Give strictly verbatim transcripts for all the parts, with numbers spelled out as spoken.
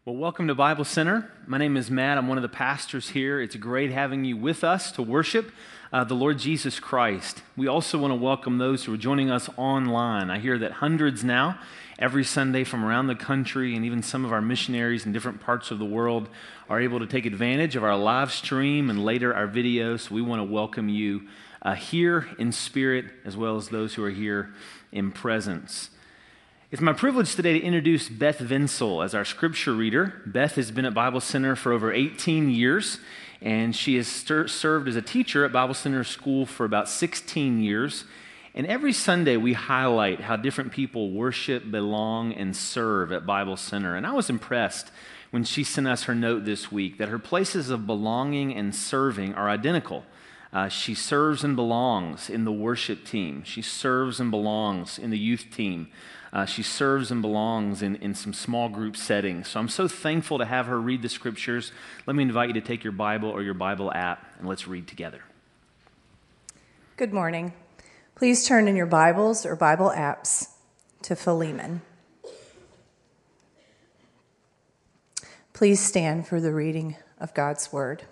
Well, welcome to Bible Center. My name is Matt. I'm one of the pastors here. It's great having you with us to worship uh, the Lord Jesus Christ. We also want to welcome those who are joining us online. I hear that hundreds now, every Sunday from around the country, and even some of our missionaries in different parts of the world are able to take advantage of our live stream and later our video. So we want to welcome you uh, here in spirit as well as those who are here in presence. It's my privilege today to introduce Beth Vinsel as our scripture reader. Beth has been at Bible Center for over eighteen years, and she has stir- served as a teacher at Bible Center School for about sixteen years. And every Sunday we highlight how different people worship, belong, and serve at Bible Center. And I was impressed when she sent us her note this week that her places of belonging and serving are identical. Uh, she serves and belongs in the worship team. She serves and belongs in the youth team. Uh, she serves and belongs in, in some small group settings. So I'm so thankful to have her read the scriptures. Let me invite you to take your Bible or your Bible app and let's read together. Good morning. Please turn in your Bibles or Bible apps to Philemon. Please stand for the reading of God's Word.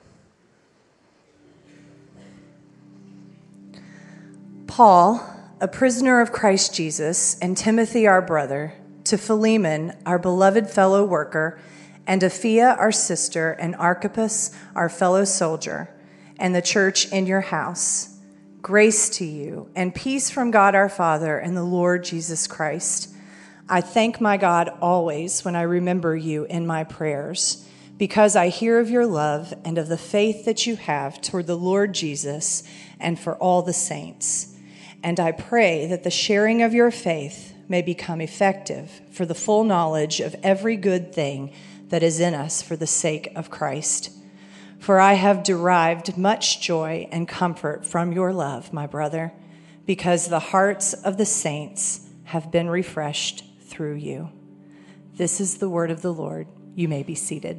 Paul, a prisoner of Christ Jesus, and Timothy our brother, to Philemon, our beloved fellow worker, and Apphia our sister, and Archippus our fellow soldier, and the church in your house. Grace to you, and peace from God our Father and the Lord Jesus Christ. I thank my God always when I remember you in my prayers, because I hear of your love and of the faith that you have toward the Lord Jesus and for all the saints. And I pray that the sharing of your faith may become effective for the full knowledge of every good thing that is in us for the sake of Christ. For I have derived much joy and comfort from your love, my brother, because the hearts of the saints have been refreshed through you. This is the word of the Lord. You may be seated.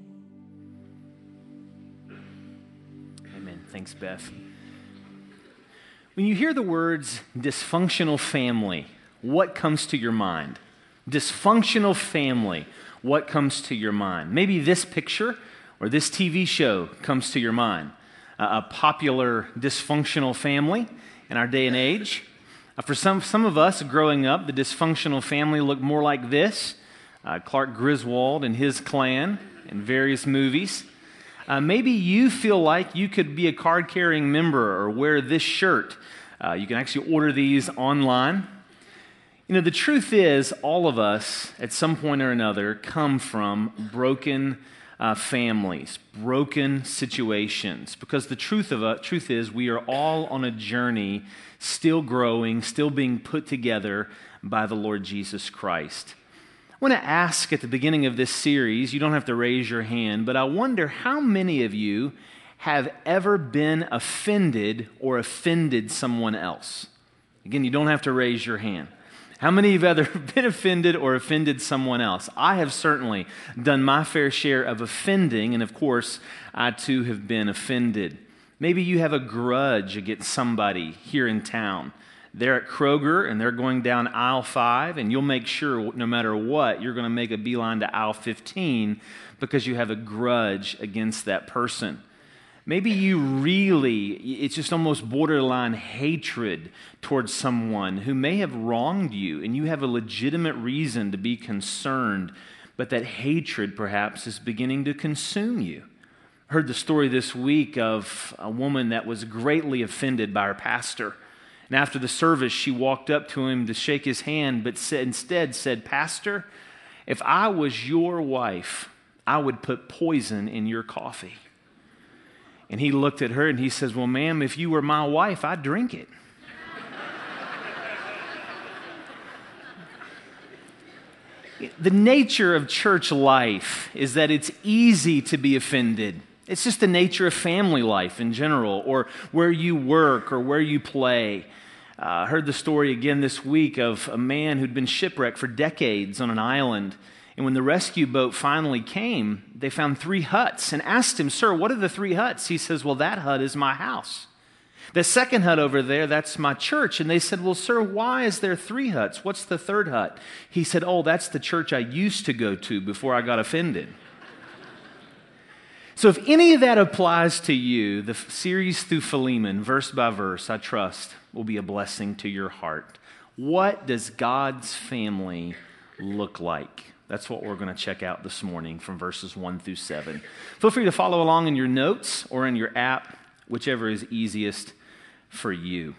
Amen. Thanks, Beth. When you hear the words dysfunctional family, what comes to your mind? Dysfunctional family, what comes to your mind? Maybe this picture or this T V show comes to your mind. Uh, a popular dysfunctional family in our day and age. Uh, for some, some of us growing up, the dysfunctional family looked more like this. Uh, Clark Griswold and his clan in various movies. Uh, maybe you feel like you could be a card-carrying member or wear this shirt. Uh, you can actually order these online. You know, the truth is, all of us, at some point or another, come from broken uh, families, broken situations. Because the truth of uh, truth is, we are all on a journey, still growing, still being put together by the Lord Jesus Christ. I want to ask at the beginning of this series, you don't have to raise your hand, but I wonder how many of you have ever been offended or offended someone else? Again, you don't have to raise your hand. How many of you have either been offended or offended someone else? I have certainly done my fair share of offending, and of course, I too have been offended. Maybe you have a grudge against somebody here in town. They're at Kroger and they're going down aisle five, and you'll make sure no matter what, you're going to make a beeline to aisle fifteen because you have a grudge against that person. Maybe you really, it's just almost borderline hatred towards someone who may have wronged you, and you have a legitimate reason to be concerned, but that hatred perhaps is beginning to consume you. I heard the story this week of a woman that was greatly offended by her pastor. And after the service, she walked up to him to shake his hand, but said, instead said, "Pastor, if I was your wife, I would put poison in your coffee." And he looked at her and he says, "Well, ma'am, if you were my wife, I'd drink it." The nature of church life is that it's easy to be offended. It's just the nature of family life in general, or where you work or where you play. Uh, I heard the story again this week of a man who'd been shipwrecked for decades on an island. And when the rescue boat finally came, they found three huts and asked him, "Sir, what are the three huts?" He says, "Well, that hut is my house." The second hut over there, that's my church. And they said, well, sir, why is there three huts? What's the third hut? He said, oh, that's the church I used to go to before I got offended. So if any of that applies to you, the series through Philemon, verse by verse, I trust, will be a blessing to your heart. What does God's family look like? That's what we're going to check out this morning from verses one through seven. Feel free to follow along in your notes or in your app, whichever is easiest for you.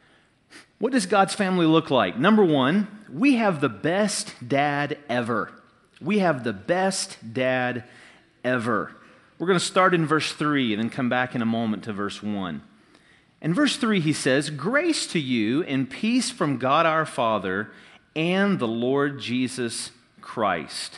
What does God's family look like? Number one, we have the best dad ever. We have the best dad ever. We're going to start in verse three and then come back in a moment to verse one. In verse three, he says, grace to you and peace from God our Father and the Lord Jesus Christ.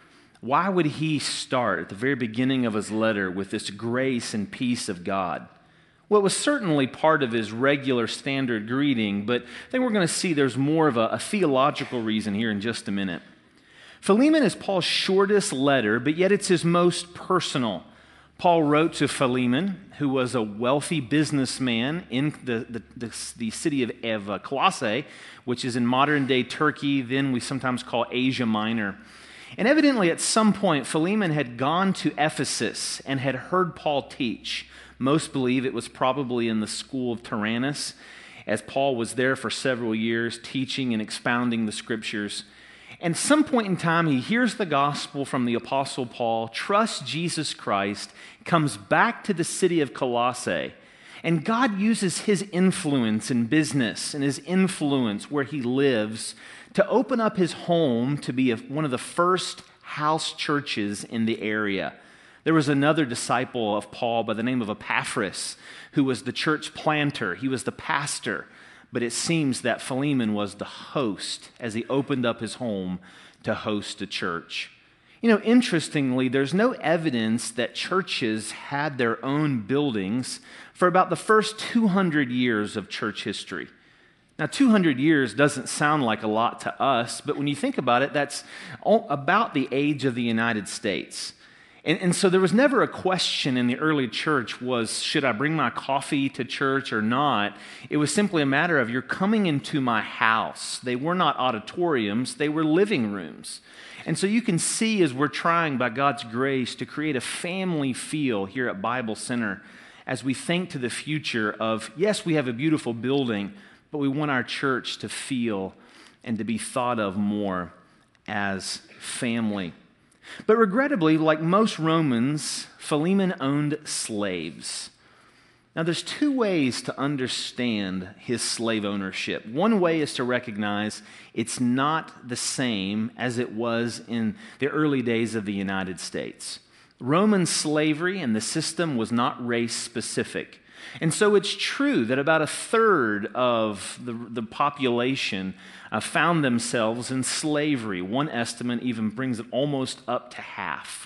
Why would he start at the very beginning of his letter with this grace and peace of God? Well, it was certainly part of his regular standard greeting, but I think we're going to see there's more of a, a theological reason here in just a minute. Philemon is Paul's shortest letter, but yet it's his most personal. Paul wrote to Philemon, who was a wealthy businessman in the, the, the, the city of, of uh, Colossae, which is in modern-day Turkey, then we sometimes call Asia Minor. And evidently at some point, Philemon had gone to Ephesus and had heard Paul teach. Most believe it was probably in the school of Tyrannus, as Paul was there for several years teaching and expounding the scriptures. And at some point in time, he hears the gospel from the Apostle Paul, trusts Jesus Christ, comes back to the city of Colossae, and God uses his influence in business and his influence where he lives to open up his home to be a, one of the first house churches in the area. There was another disciple of Paul by the name of Epaphras, who was the church planter. He was the pastor. But it seems that Philemon was the host as he opened up his home to host a church. You know, interestingly, there's no evidence that churches had their own buildings for about the first two hundred years of church history. Now, two hundred years doesn't sound like a lot to us, but when you think about it, that's about the age of the United States. And, and so there was never a question in the early church was, should I bring my coffee to church or not? It was simply a matter of, you're coming into my house. They were not auditoriums, they were living rooms. And so you can see as we're trying by God's grace to create a family feel here at Bible Center as we think to the future of, yes, we have a beautiful building, but we want our church to feel and to be thought of more as family. But regrettably, like most Romans, Philemon owned slaves. Now, there's two ways to understand his slave ownership. One way is to recognize it's not the same as it was in the early days of the United States. Roman slavery and the system was not race-specific. And so it's true that about a third of the, the population uh, found themselves in slavery. One estimate even brings it almost up to half.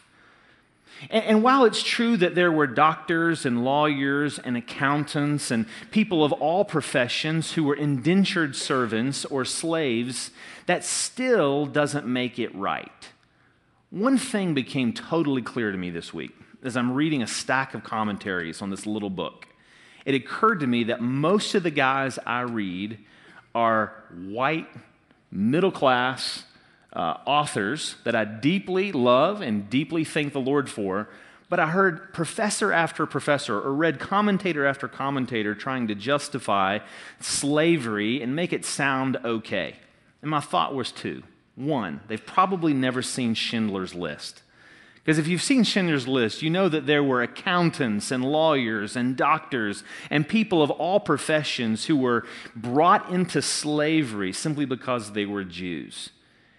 And, and while it's true that there were doctors and lawyers and accountants and people of all professions who were indentured servants or slaves, that still doesn't make it right. One thing became totally clear to me this week as I'm reading a stack of commentaries on this little book. It occurred to me that most of the guys I read are white, middle-class uh, authors that I deeply love and deeply thank the Lord for, but I heard professor after professor or read commentator after commentator trying to justify slavery and make it sound okay. And my thought was two. One, they've probably never seen Schindler's List. Because if you've seen Schindler's List, you know that there were accountants and lawyers and doctors and people of all professions who were brought into slavery simply because they were Jews.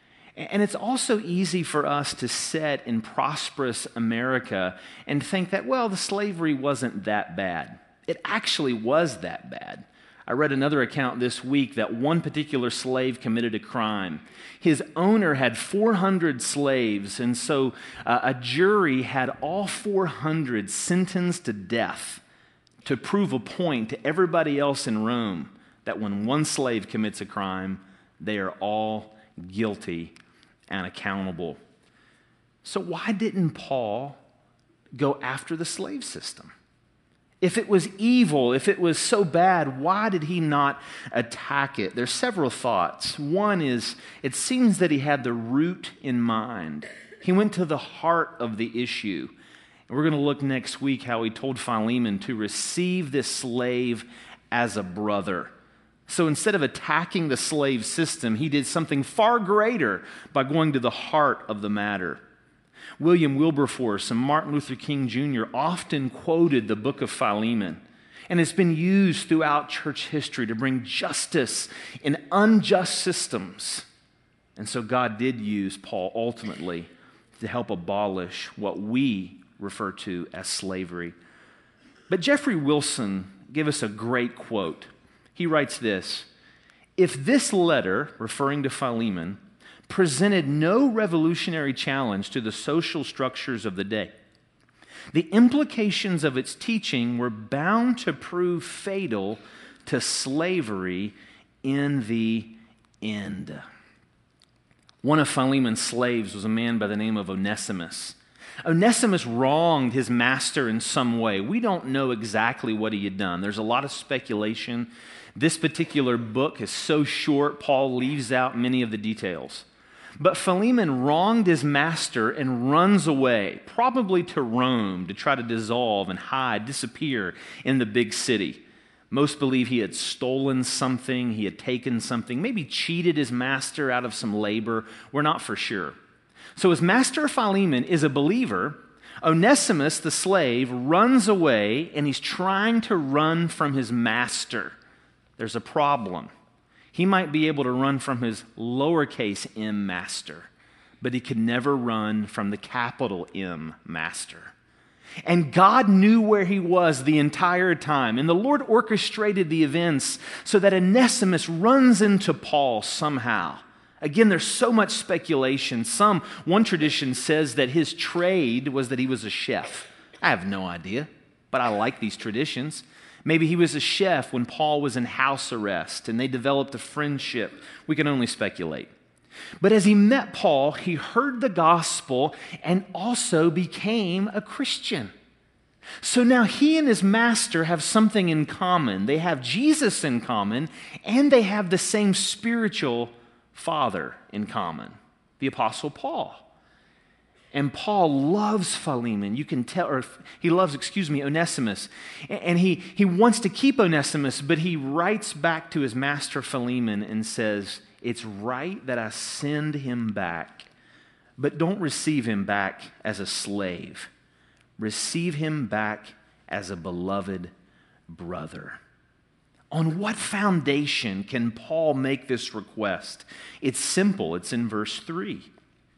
And it's also easy for us to sit in prosperous America and think that, well, the slavery wasn't that bad. It actually was that bad. I read another account this week that one particular slave committed a crime. His owner had four hundred slaves, and so uh, a jury had all four hundred sentenced to death to prove a point to everybody else in Rome that when one slave commits a crime, they are all guilty and accountable. So why didn't Paul go after the slave system? If it was evil, if it was so bad, why did he not attack it? There's several thoughts. One is, it seems that he had the root in mind. He went to the heart of the issue. And we're going to look next week how he told Philemon to receive this slave as a brother. So instead of attacking the slave system, he did something far greater by going to the heart of the matter. William Wilberforce and Martin Luther King Junior often quoted the book of Philemon, and it's been used throughout church history to bring justice in unjust systems. And so God did use Paul ultimately to help abolish what we refer to as slavery. But Jeffrey Wilson gave us a great quote. He writes this: "If this letter," referring to Philemon, "presented no revolutionary challenge to the social structures of the day, the implications of its teaching were bound to prove fatal to slavery in the end." One of Philemon's slaves was a man by the name of Onesimus. Onesimus wronged his master in some way. We don't know exactly what he had done. There's a lot of speculation. This particular book is so short, Paul leaves out many of the details. But Philemon wronged his master and runs away, probably to Rome, to try to dissolve and hide, disappear in the big city. Most believe he had stolen something, he had taken something, maybe cheated his master out of some labor. We're not for sure. So his master Philemon is a believer. Onesimus, the slave, runs away, and he's trying to run from his master. There's a problem. He might be able to run from his lowercase m master, but he could never run from the capital M master. And God knew where he was the entire time, and the Lord orchestrated the events so that Onesimus runs into Paul somehow. Again, there's so much speculation. Some, one tradition says that his trade was that he was a chef. I have no idea, but I like these traditions. Maybe he was a chef when Paul was in house arrest and they developed a friendship. We can only speculate. But as he met Paul, he heard the gospel and also became a Christian. So now he and his master have something in common. They have Jesus in common, and they have the same spiritual father in common, the Apostle Paul. And Paul loves Philemon. You can tell, or he loves, excuse me, Onesimus. And he, he wants to keep Onesimus, but he writes back to his master Philemon and says, "It's right that I send him back, but don't receive him back as a slave. Receive him back as a beloved brother." On what foundation can Paul make this request? It's simple. It's in verse three.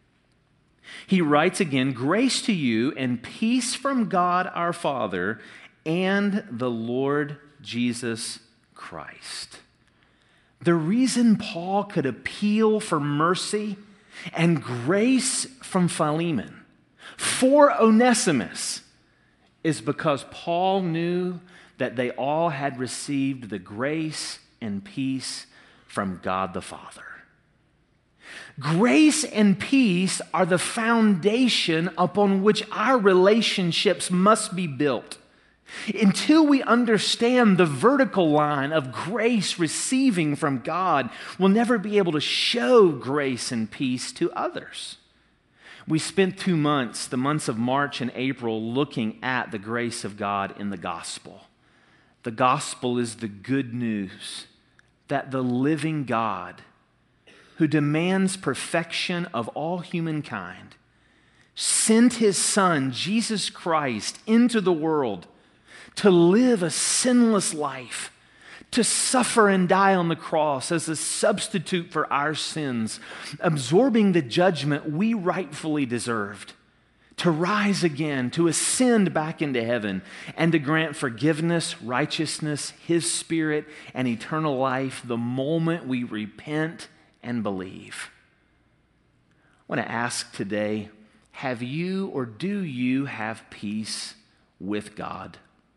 He writes again, "Grace to you and peace from God our Father and the Lord Jesus Christ." The reason Paul could appeal for mercy and grace from Philemon for Onesimus is because Paul knew that they all had received the grace and peace from God the Father. Grace and peace are the foundation upon which our relationships must be built. Until we understand the vertical line of grace receiving from God, we'll never be able to show grace and peace to others. We spent two months, the months of March and April, looking at the grace of God in the gospel. The gospel is the good news that the living God, who demands perfection of all humankind, sent his Son, Jesus Christ, into the world to live a sinless life, to suffer and die on the cross as a substitute for our sins, absorbing the judgment we rightfully deserved, to rise again, to ascend back into heaven, and to grant forgiveness, righteousness, his Spirit, and eternal life the moment we repent and believe. I want to ask today, have you or do you have peace with God?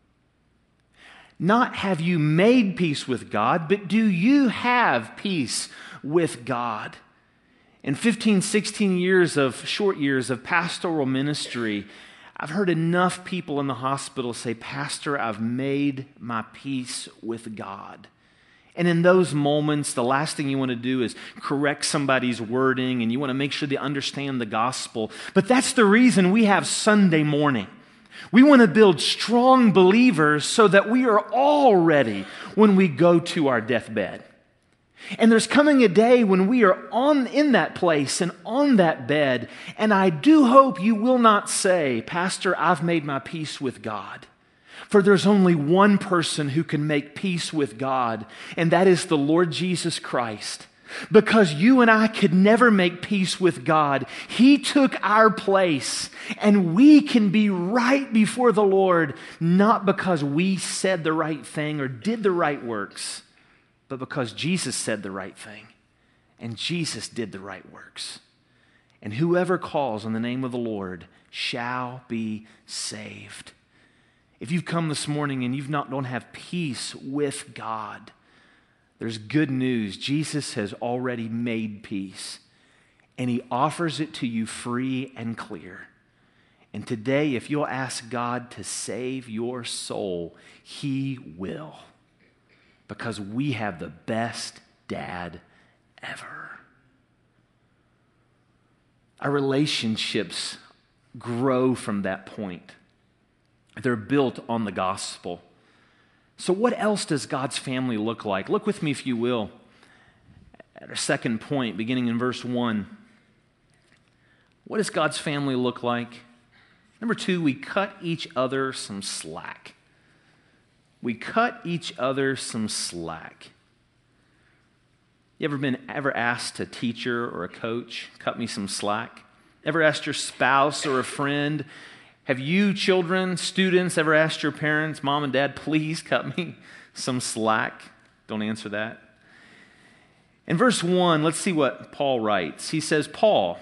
Not have you made peace with God, but do you have peace with God? In fifteen, sixteen years of, short years of pastoral ministry, I've heard enough people in the hospital say, Pastor, I've made my peace with God. And in those moments, the last thing you want to do is correct somebody's wording, and you want to make sure they understand the gospel. But that's the reason we have Sunday morning. We want to build strong believers so that we are all ready when we go to our deathbed. And there's coming a day when we are on in that place and on that bed, and I do hope you will not say, Pastor, I've made my peace with God. For there's only one person who can make peace with God, and that is the Lord Jesus Christ. Because you and I could never make peace with God, He took our place, and we can be right before the Lord, not because we said the right thing or did the right works, but because Jesus said the right thing, and Jesus did the right works. And whoever calls on the name of the Lord shall be saved. If you've come this morning and you not don't have peace with God, there's good news. Jesus has already made peace, and He offers it to you free and clear. And today, if you'll ask God to save your soul, He will, because we have the best dad ever. Our relationships grow from that point. They're built on the gospel. So what else does God's family look like? Look with me, if you will, at our second point, beginning in verse one. What does God's family look like? Number two, we cut each other some slack. We cut each other some slack. You ever been ever asked a teacher or a coach, cut me some slack? Ever asked your spouse or a friend? Have you, children, students, ever asked your parents, Mom and Dad, please cut me some slack? Don't answer that. In verse one, let's see what Paul writes. He says, Paul,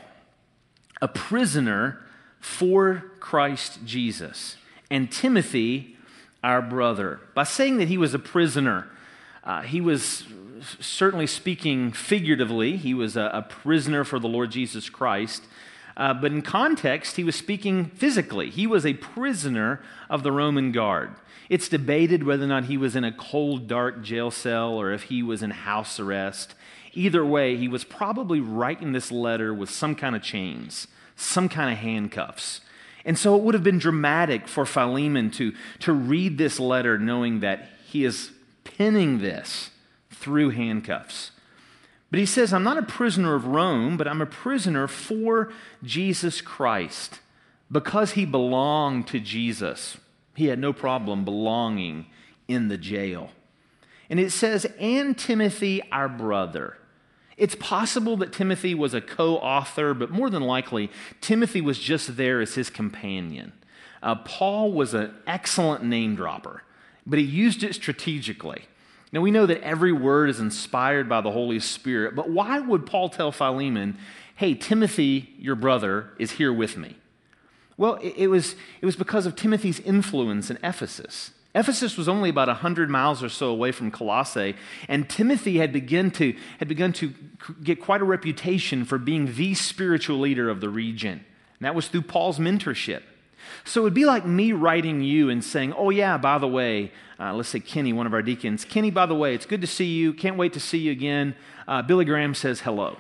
a prisoner for Christ Jesus, and Timothy, our brother. By saying that he was a prisoner, uh, he was certainly speaking figuratively. He was a, a prisoner for the Lord Jesus Christ. Uh, but in context, he was speaking physically. He was a prisoner of the Roman guard. It's debated whether or not he was in a cold, dark jail cell or if he was in house arrest. Either way, he was probably writing this letter with some kind of chains, some kind of handcuffs. And so it would have been dramatic for Philemon to, to read this letter knowing that he is penning this through handcuffs. But he says, I'm not a prisoner of Rome, but I'm a prisoner for Jesus Christ. Because he belonged to Jesus, he had no problem belonging in the jail. And it says, and Timothy, our brother. It's possible that Timothy was a co-author, but more than likely, Timothy was just there as his companion. Uh, Paul was an excellent name dropper, but he used it strategically. Now, we know that every word is inspired by the Holy Spirit, but why would Paul tell Philemon, hey, Timothy, your brother, is here with me? Well, it, it was, it was because of Timothy's influence in Ephesus. Ephesus was only about one hundred miles or so away from Colossae, and Timothy had begun to, had begun to get quite a reputation for being the spiritual leader of the region. And that was through Paul's mentorship. So it would be like me writing you and saying, oh yeah, by the way, uh, let's say Kenny, one of our deacons, Kenny, by the way, it's good to see you. Can't wait to see you again. Uh, Billy Graham says hello.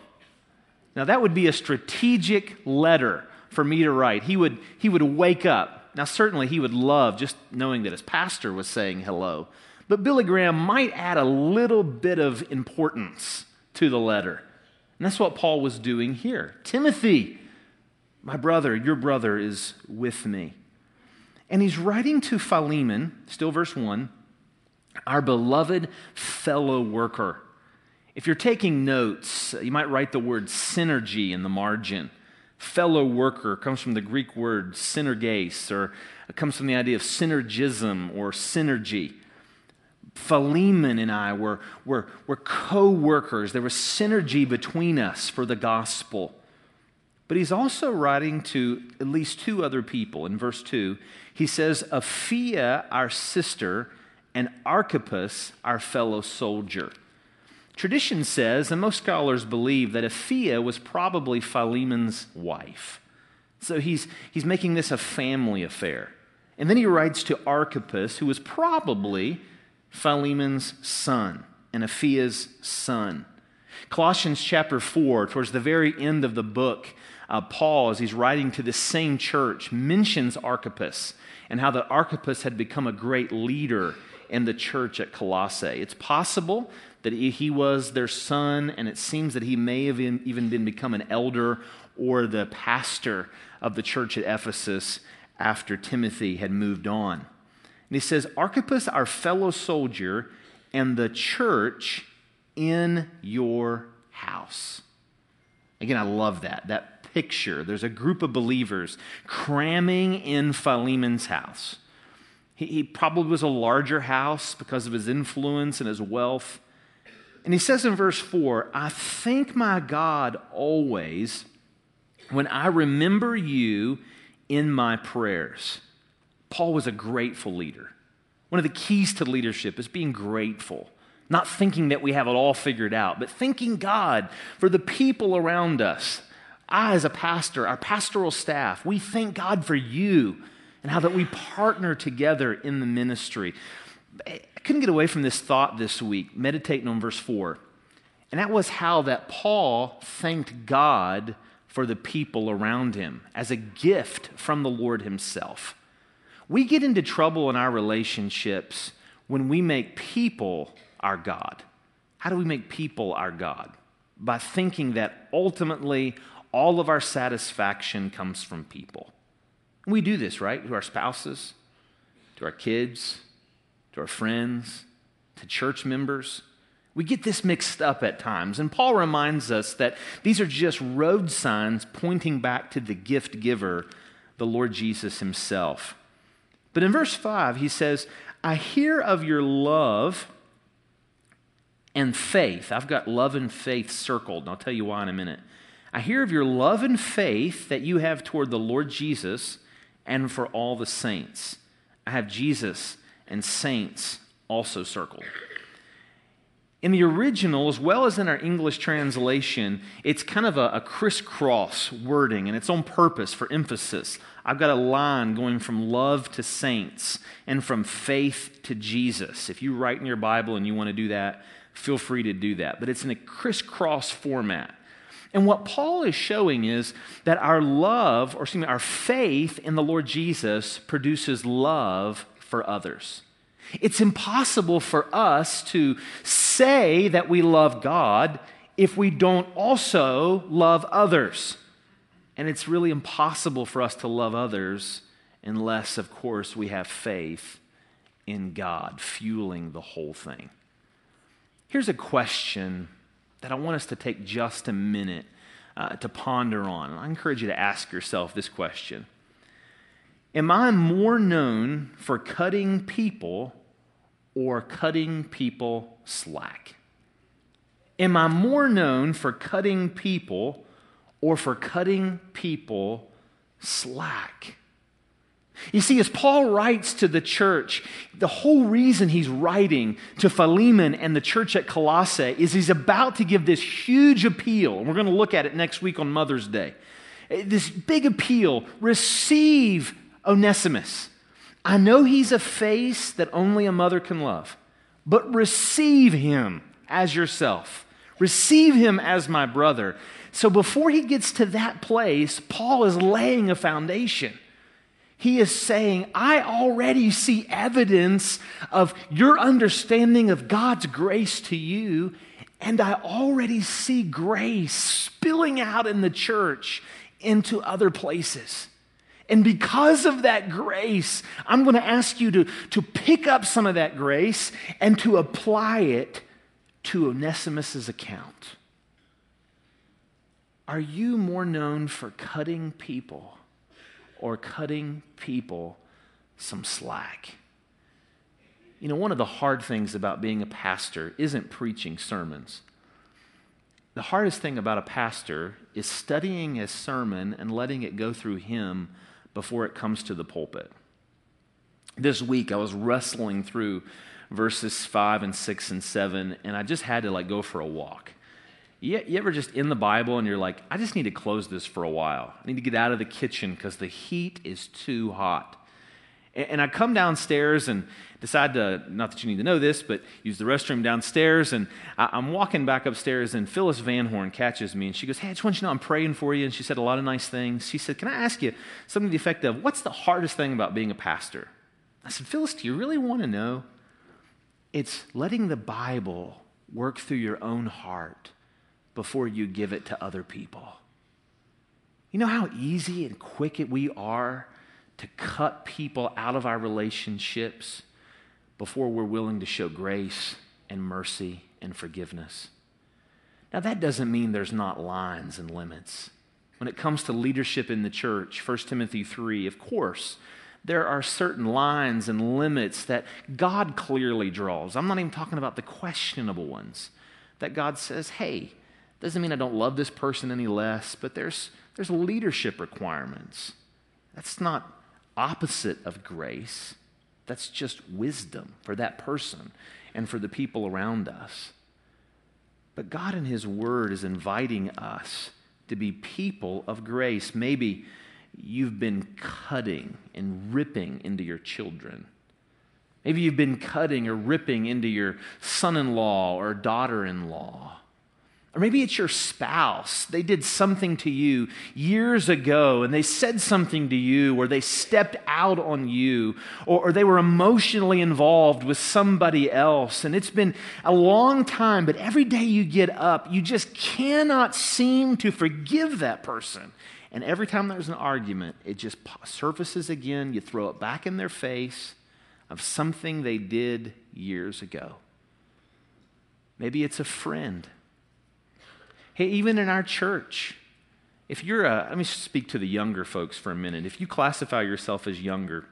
Now that would be a strategic letter for me to write. He would, he would wake up. Now certainly he would love just knowing that his pastor was saying hello. But Billy Graham might add a little bit of importance to the letter. And that's what Paul was doing here. Timothy, my brother, your brother is with me. And he's writing to Philemon, still verse one, our beloved fellow worker. If you're taking notes, you might write the word synergy in the margin. Fellow worker comes from the Greek word synerges, or it comes from the idea of synergism or synergy. Philemon and I were, were, were co-workers. There was synergy between us for the gospel. But he's also writing to at least two other people. In verse two, he says, Apphia, our sister, and Archippus, our fellow soldier. Tradition says, and most scholars believe, that Apphia was probably Philemon's wife. So he's, he's making this a family affair. And then he writes to Archippus, who was probably Philemon's son and Aphia's son. Colossians chapter four, towards the very end of the book, uh, Paul, as he's writing to this same church, mentions Archippus and how that Archippus had become a great leader in the church at Colossae. It's possible that he was their son, and it seems that he may have even been become an elder or the pastor of the church at Ephesus after Timothy had moved on. And he says, Archippus, our fellow soldier, and the church in your house. Again, I love that, that picture. There's a group of believers cramming in Philemon's house. He, he probably was a larger house because of his influence and his wealth. And he says in verse four, I thank my God always when I remember you in my prayers. Paul was a grateful leader. One of the keys to leadership is being grateful, not thinking that we have it all figured out, but thanking God for the people around us. I, as a pastor, our pastoral staff, we thank God for you and how that we partner together in the ministry. I couldn't get away from this thought this week, meditating on verse four. And that was how that Paul thanked God for the people around him as a gift from the Lord himself. We get into trouble in our relationships when we make people our God. How do we make people our God? By thinking that ultimately all of our satisfaction comes from people. And we do this, right? To our spouses, to our kids, to our friends, to church members. We get this mixed up at times. And Paul reminds us that these are just road signs pointing back to the gift giver, the Lord Jesus himself. But in verse five, he says, I hear of your love and faith. I've got love and faith circled, and I'll tell you why in a minute. I hear of your love and faith that you have toward the Lord Jesus and for all the saints. I have Jesus and saints also circled. In the original, as well as in our English translation, it's kind of a, a crisscross wording, and it's on purpose for emphasis. I've got a line going from love to saints and from faith to Jesus. If you write in your Bible and you want to do that, feel free to do that. But it's in a crisscross format. And what Paul is showing is that our love, or excuse me, our faith in the Lord Jesus produces love for others. It's impossible for us to say that we love God if we don't also love others. And it's really impossible for us to love others unless, of course, we have faith in God fueling the whole thing. Here's a question that I want us to take just a minute uh, to ponder on. I encourage you to ask yourself this question. Am I more known for cutting people or cutting people slack? Am I more known for cutting people or for cutting people slack? You see, as Paul writes to the church, the whole reason he's writing to Philemon and the church at Colossae is he's about to give this huge appeal, and we're going to look at it next week on Mother's Day. This big appeal, receive Onesimus. I know he's a face that only a mother can love, but receive him as yourself. Receive him as my brother. So before he gets to that place, Paul is laying a foundation. He is saying, I already see evidence of your understanding of God's grace to you, and I already see grace spilling out in the church into other places. And because of that grace, I'm going to ask you to, to pick up some of that grace and to apply it to Onesimus' account. Are you more known for cutting people or cutting people some slack? You know, one of the hard things about being a pastor isn't preaching sermons. The hardest thing about a pastor is studying a sermon and letting it go through him before it comes to the pulpit. This week I was wrestling through verses five and six and seven, and I just had to like go for a walk. You, you ever just in the Bible and you're like, I just need to close this for a while. I need to get out of the kitchen because the heat is too hot. And, and I come downstairs and decide to, not that you need to know this, but use the restroom downstairs. And I, I'm walking back upstairs and Phyllis Van Horn catches me and she goes, hey, I just want you to know I'm praying for you. And she said a lot of nice things. She said, can I ask you something to the effect of, what's the hardest thing about being a pastor? I said, Phyllis, do you really want to know? It's letting the Bible work through your own heart before you give it to other people. You know how easy and quick it we are to cut people out of our relationships before we're willing to show grace and mercy and forgiveness. Now, that doesn't mean there's not lines and limits. When it comes to leadership in the church, First Timothy three, of course, there are certain lines and limits that God clearly draws. I'm not even talking about the questionable ones. That God says, hey, doesn't mean I don't love this person any less, but there's, there's leadership requirements. That's not opposite of grace. That's just wisdom for that person and for the people around us. But God in His Word is inviting us to be people of grace. Maybe you've been cutting and ripping into your children. Maybe you've been cutting or ripping into your son-in-law or daughter-in-law. Or maybe it's your spouse. They did something to you years ago and they said something to you, or they stepped out on you, or, or they were emotionally involved with somebody else. And it's been a long time, but every day you get up, you just cannot seem to forgive that person. And every time there's an argument, it just surfaces again. You throw it back in their face of something they did years ago. Maybe it's a friend. Hey, even in our church, if you're a, let me speak to the younger folks for a minute. If you classify yourself as younger,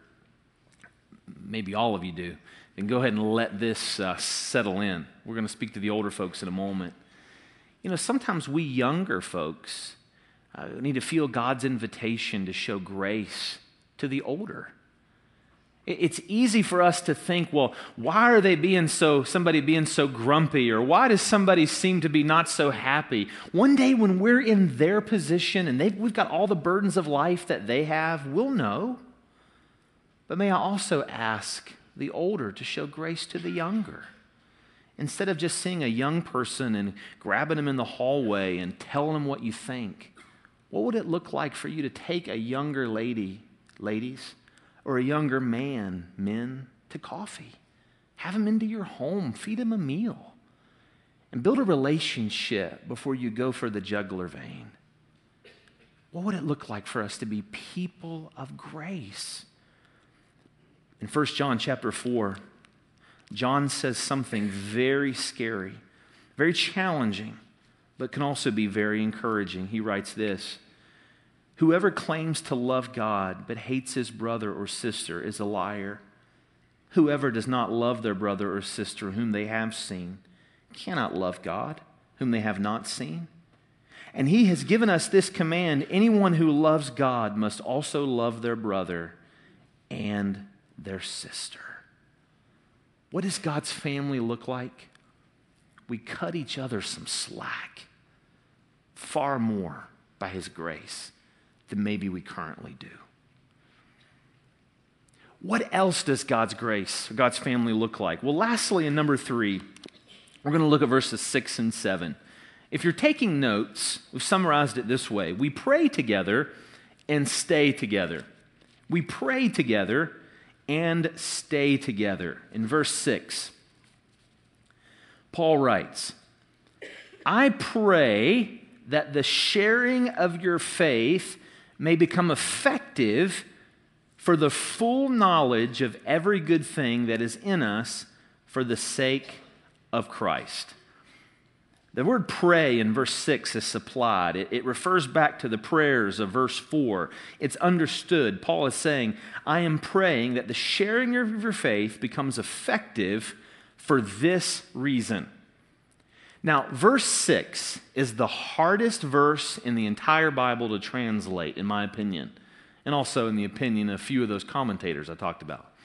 maybe all of you do, then go ahead and let this uh, settle in. We're going to speak to the older folks in a moment. You know, sometimes we younger folks uh, need to feel God's invitation to show grace to the older. It's easy for us to think, well, why are they being so, somebody being so grumpy, or why does somebody seem to be not so happy? One day when we're in their position and they've, we've got all the burdens of life that they have, we'll know. But may I also ask the older to show grace to the younger? Instead of just seeing a young person and grabbing them in the hallway and telling them what you think, what would it look like for you to take a younger lady, ladies, or a younger man, men, to coffee? Have them into your home, feed them a meal, and build a relationship before you go for the jugular vein. What would it look like for us to be people of grace? In First John chapter four, John says something very scary, very challenging, but can also be very encouraging. He writes this: whoever claims to love God but hates his brother or sister is a liar. Whoever does not love their brother or sister whom they have seen cannot love God whom they have not seen. And He has given us this command: anyone who loves God must also love their brother and their sister. What does God's family look like? We cut each other some slack, far more by His grace than maybe we currently do. What else does God's grace, or God's family look like? Well, lastly, in number three, we're going to look at verses six and seven. If you're taking notes, we've summarized it this way: we pray together and stay together. We pray together and stay together. In verse six, Paul writes, I pray that the sharing of your faith may become effective for the full knowledge of every good thing that is in us for the sake of Christ. The word pray in verse six is supplied. It, it refers back to the prayers of verse four. It's understood. Paul is saying, I am praying that the sharing of your faith becomes effective for this reason. Now, verse six is the hardest verse in the entire Bible to translate, in my opinion, and also in the opinion of a few of those commentators I talked about.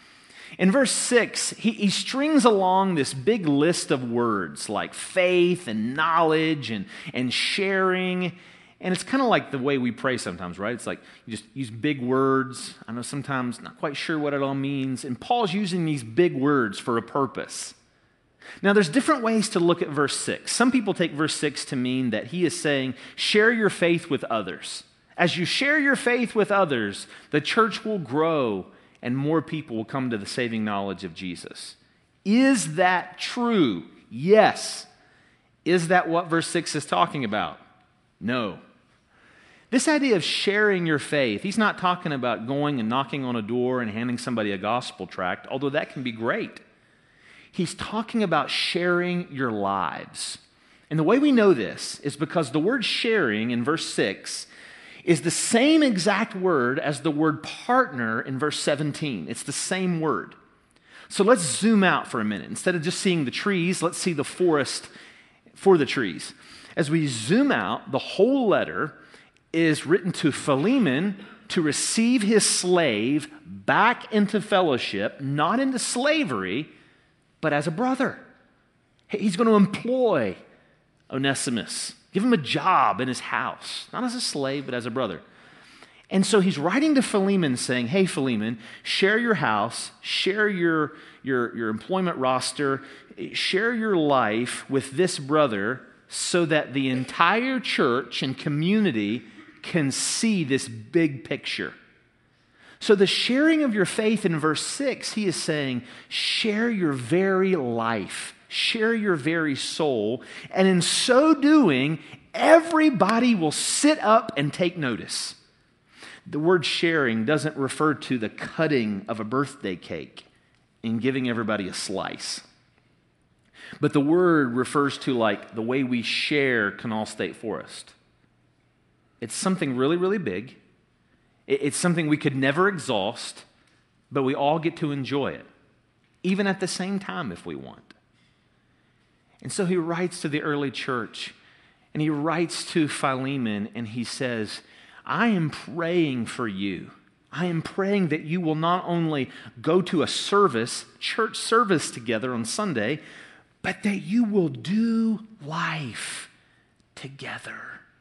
In verse six, he, he strings along this big list of words like faith and knowledge and, and sharing. And it's kind of like the way we pray sometimes, right? It's like you just use big words. I know sometimes not quite sure what it all means. And Paul's using these big words for a purpose. Now, there's different ways to look at verse six. Some people take verse six to mean that he is saying, share your faith with others. As you share your faith with others, the church will grow and more people will come to the saving knowledge of Jesus. Is that true? Yes. Is that what verse six is talking about? No. This idea of sharing your faith, he's not talking about going and knocking on a door and handing somebody a gospel tract, although that can be great. He's talking about sharing your lives. And the way we know this is because the word sharing in verse six is the same exact word as the word partner in verse seventeen. It's the same word. So let's zoom out for a minute. Instead of just seeing the trees, let's see the forest for the trees. As we zoom out, the whole letter is written to Philemon to receive his slave back into fellowship, not into slavery, but as a brother. He's going to employ Onesimus, give him a job in his house, not as a slave, but as a brother. And so he's writing to Philemon saying, hey, Philemon, share your house, share your, your, your employment roster, share your life with this brother so that the entire church and community can see this big picture. So the sharing of your faith in verse six, he is saying, share your very life, share your very soul, and in so doing, everybody will sit up and take notice. The word sharing doesn't refer to the cutting of a birthday cake and giving everybody a slice. But the word refers to like the way we share Canal State Forest. It's something really, really big. It's something we could never exhaust, but we all get to enjoy it, even at the same time if we want. And so he writes to the early church, and he writes to Philemon, and he says, I am praying for you. I am praying that you will not only go to a service, church service together on Sunday, but that you will do life together.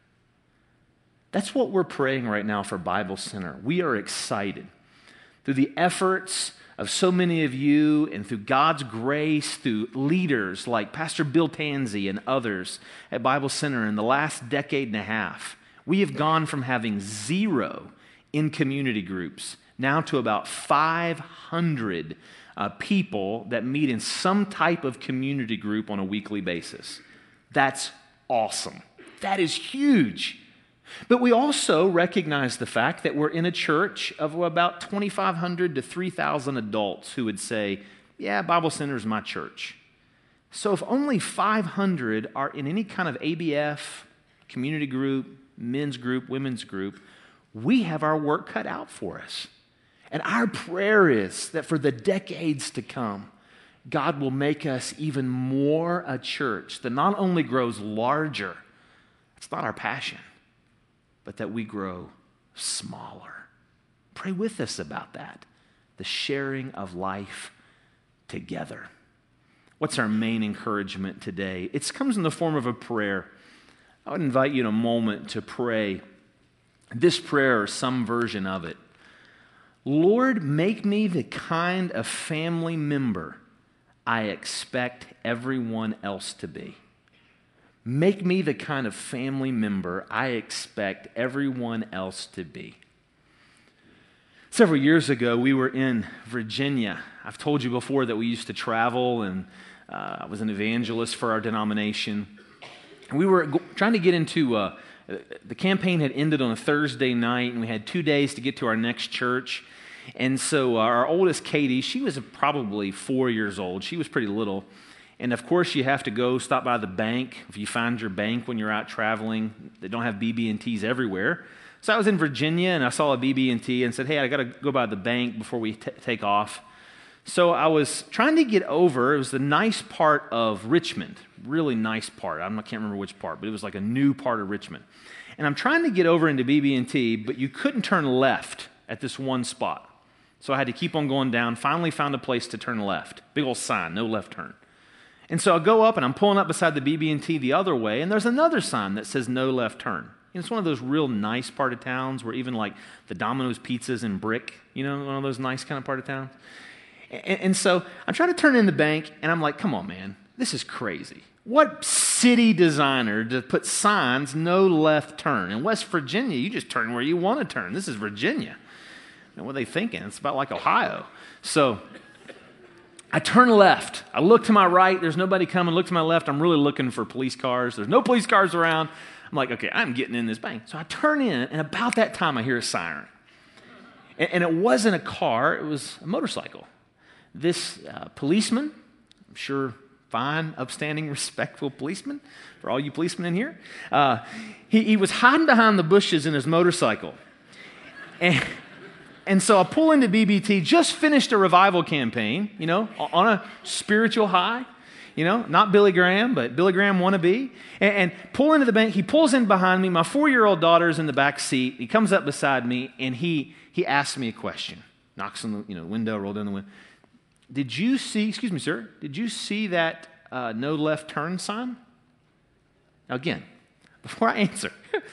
That's what we're praying right now for Bible Center. We are excited. Through the efforts of so many of you and through God's grace, through leaders like Pastor Bill Tansey and others at Bible Center in the last decade and a half, we have gone from having zero in community groups now to about five hundred uh, people that meet in some type of community group on a weekly basis. That's awesome. That is huge. But we also recognize the fact that we're in a church of about twenty-five hundred to three thousand adults who would say, yeah, Bible Center is my church. So if only five hundred are in any kind of A B F, community group, men's group, women's group, we have our work cut out for us. And our prayer is that for the decades to come, God will make us even more a church that not only grows larger, it's not our passion, but that we grow smaller. Pray with us about that, the sharing of life together. What's our main encouragement today? It comes in the form of a prayer. I would invite you in a moment to pray this prayer or some version of it. Lord, make me the kind of family member I expect everyone else to be. Make me the kind of family member I expect everyone else to be. Several years ago, we were in Virginia. I've told you before that we used to travel, and uh, I was an evangelist for our denomination. And we were go- trying to get into, uh, the campaign had ended on a Thursday night, and we had two days to get to our next church. And so our oldest, Katie, she was probably four years old. She was pretty little. And of course, you have to go stop by the bank. If you find your bank when you're out traveling, they don't have B B and T's everywhere. So I was in Virginia, and I saw a B B and T and said, hey, I got to go by the bank before we t- take off. So I was trying to get over. It was the nice part of Richmond, really nice part. I can't remember which part, but it was like a new part of Richmond. And I'm trying to get over into B B and T, but you couldn't turn left at this one spot. So I had to keep on going down, finally found a place to turn left. Big old sign, no left turn. And so I go up and I'm pulling up beside the B B and T the other way, and there's another sign that says no left turn. It's one of those real nice part of towns where even like the Domino's Pizza's in brick, you know, one of those nice kind of part of towns. And, and so I'm trying to turn in the bank, and I'm like, come on, man, this is crazy. What city designer to put signs, no left turn? In West Virginia, you just turn where you want to turn. This is Virginia. And what are they thinking? It's about like Ohio. So I turn left. I look to my right. There's nobody coming. Look to my left. I'm really looking for police cars. There's no police cars around. I'm like, okay, I'm getting in this bank. So I turn in, and about that time, I hear a siren. And, and it wasn't a car. It was a motorcycle. This uh, policeman, I'm sure fine, upstanding, respectful policeman, for all you policemen in here, uh, he, he was hiding behind the bushes in his motorcycle. And, and so I pull into B B T, just finished a revival campaign, you know, on a spiritual high. You know, not Billy Graham, but Billy Graham wannabe. And, and pull into the bank. He pulls in behind me. My four-year-old daughter's in the back seat. He comes up beside me, and he he asks me a question. Knocks on the you know window, rolled down the window. Did you see, excuse me, sir, did you see that uh, no left turn sign? Now, again, before I answer,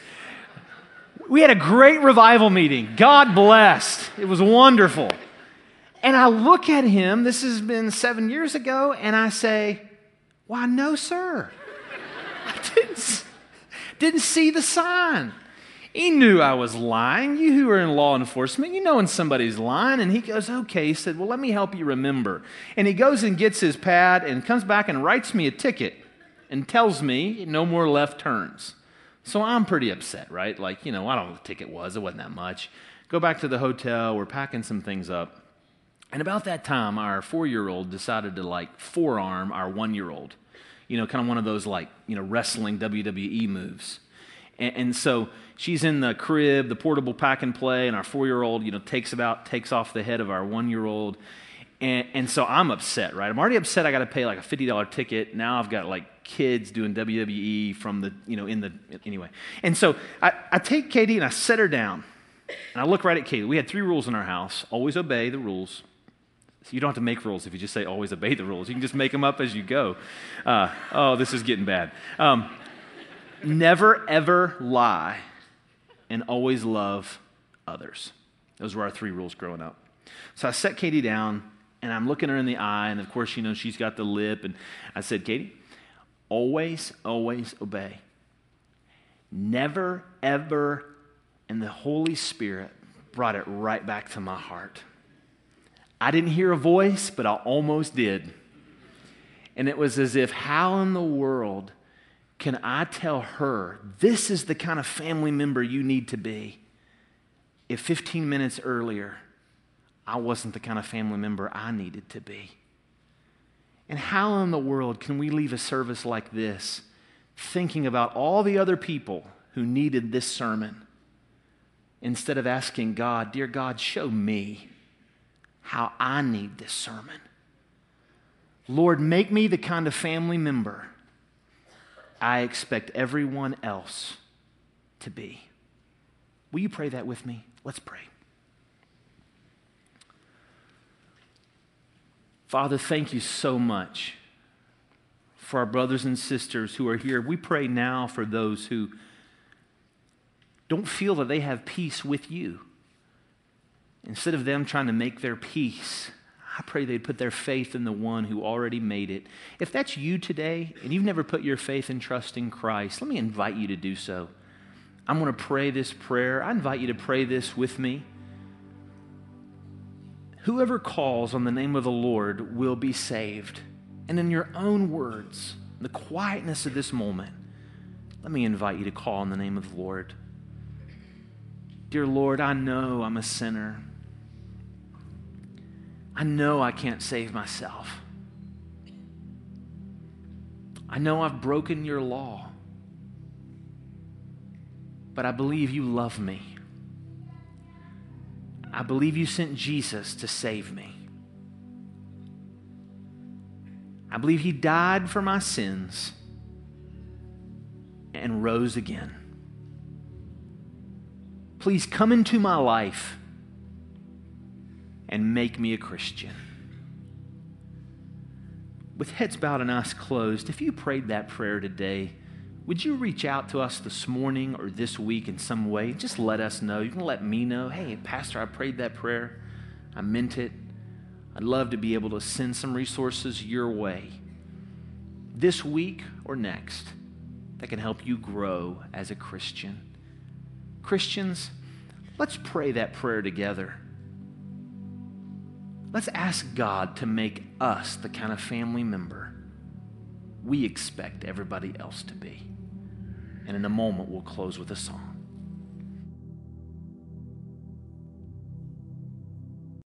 we had a great revival meeting. God blessed. It was wonderful. And I look at him, this has been seven years ago, and I say, why, no, sir. I didn't, didn't see the sign. He knew I was lying. You who are in law enforcement, you know when somebody's lying. And he goes, okay. He said, well, let me help you remember. And he goes and gets his pad and comes back and writes me a ticket and tells me no more left turns. So I'm pretty upset, right? Like, you know, I don't know what the ticket was. It wasn't that much. Go back to the hotel. We're packing some things up. And about that time, our four-year-old decided to, like, forearm our one-year-old. You know, kind of one of those, like, you know, wrestling W W E moves. And, and so she's in the crib, the portable pack and play, and our four-year-old, you know, takes about, takes off the head of our one-year-old. And, and so I'm upset, right? I'm already upset I got to pay, like, a fifty dollars ticket. Now I've got, like, kids doing W W E from the, you know, in the, anyway. And so I, I take Katie and I set her down. And I look right at Katie. We had three rules in our house. Always obey the rules. So you don't have to make rules if you just say always obey the rules. You can just make them up as you go. Uh, oh, this is getting bad. Um, never, ever lie, and always love others. Those were our three rules growing up. So I set Katie down, and I'm looking her in the eye, and of course, you know, she's got the lip, and I said, Katie, always, always obey. Never, ever, and the Holy Spirit brought it right back to my heart. I didn't hear a voice, but I almost did. And it was as if, how in the world can I tell her this is the kind of family member you need to be if fifteen minutes earlier I wasn't the kind of family member I needed to be? And how in the world can we leave a service like this thinking about all the other people who needed this sermon instead of asking God, dear God, show me how I need this sermon. Lord, make me the kind of family member I expect everyone else to be. Will you pray that with me? Let's pray. Father, thank you so much for our brothers and sisters who are here. We pray now for those who don't feel that they have peace with you. Instead of them trying to make their peace, I pray they'd put their faith in the one who already made it. If that's you today, and you've never put your faith and trust in Christ, let me invite you to do so. I'm going to pray this prayer. I invite you to pray this with me. Whoever calls on the name of the Lord will be saved. And in your own words, the quietness of this moment, let me invite you to call on the name of the Lord. Dear Lord, I know I'm a sinner. I know I can't save myself. I know I've broken your law. But I believe you love me. I believe you sent Jesus to save me. I believe he died for my sins and rose again. Please come into my life and make me a Christian. With heads bowed and eyes closed, if you prayed that prayer today, would you reach out to us this morning or this week in some way? Just let us know. You can let me know, hey, Pastor, I prayed that prayer. I meant it. I'd love to be able to send some resources your way this week or next that can help you grow as a Christian. Christians, let's pray that prayer together. Let's ask God to make us the kind of family member we expect everybody else to be. And in a moment, we'll close with a song.